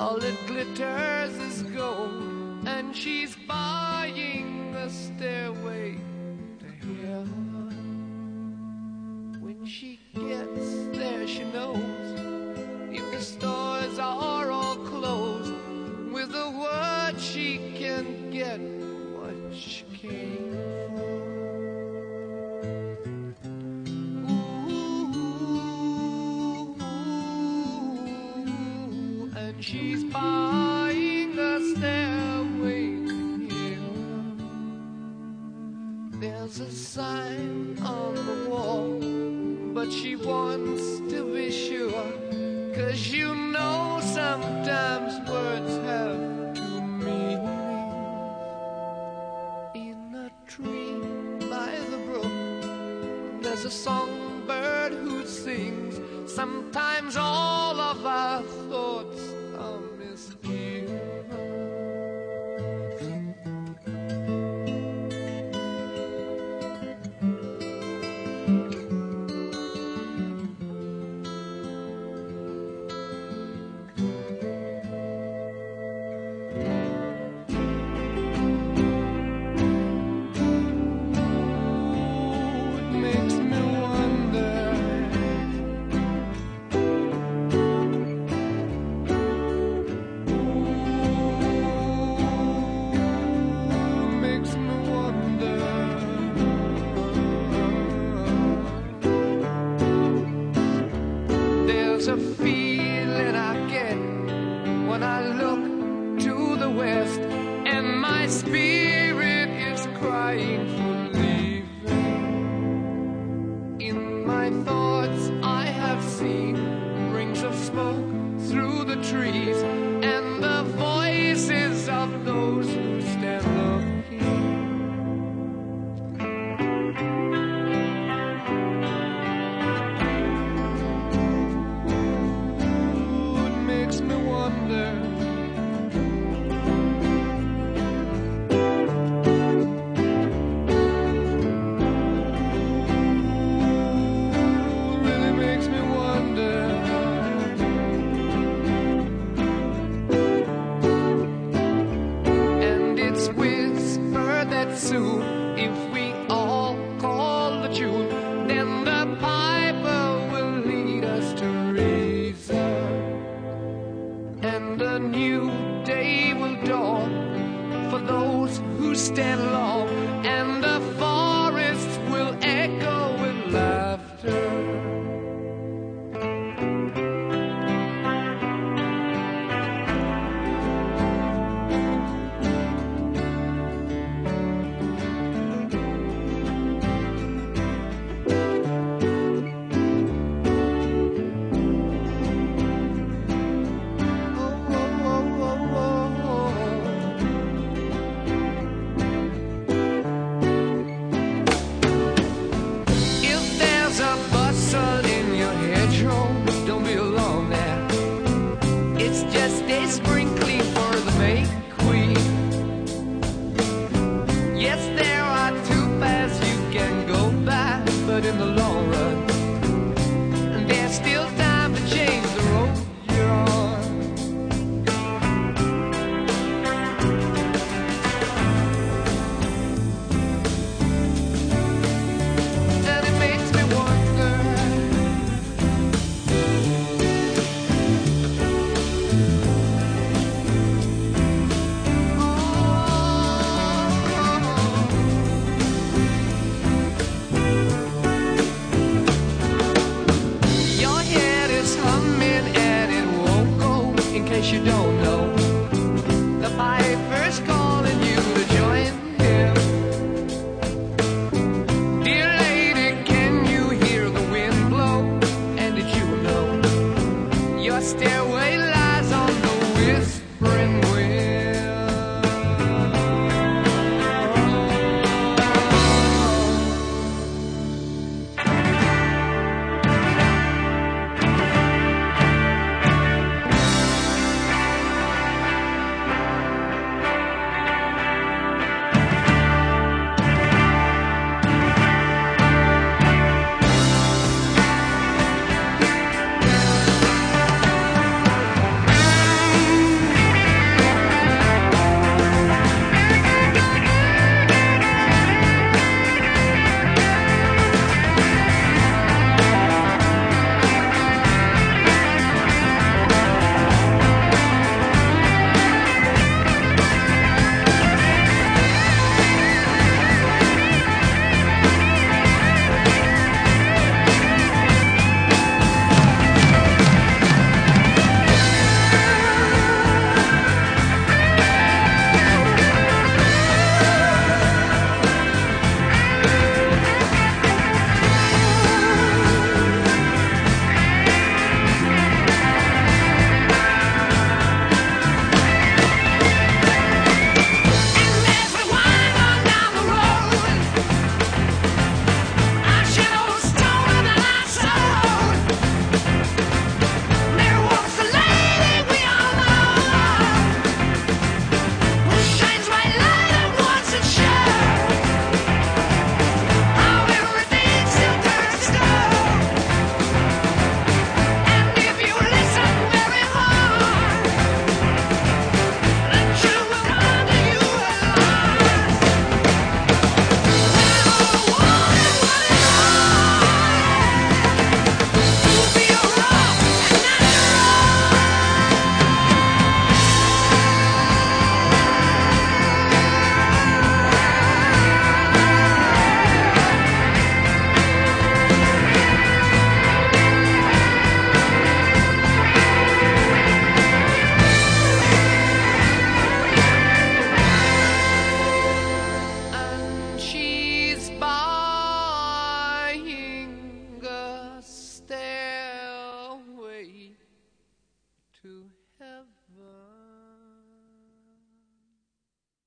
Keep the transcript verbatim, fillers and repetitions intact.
All that glitters is gold, and she's buying a stairway to heaven. When she gets there, she knows if the stores are all closed, with a word she can get what she came for. Ooh, and she's buying a stairway to heaven. There's a sign on the wall, but she wants to be sure, 'cause you know sometimes words have two meanings. In a tree by the brook, there's a songbird who sings. Sometimes all of our thoughts are misgiven. A feeling I get when I look to the west, and my spirit is crying for leaving. In my thoughts I have seen rings of smoke through the trees, and the voices of those who stand looking. Soon, if we all call the tune, then the piper will lead us to reason, and a new day will dawn for those who stand long, and the forests will echo with laughter. In the long run, and there's still time to change the road you're on. And it makes me wonder, you don't know, the piper's call.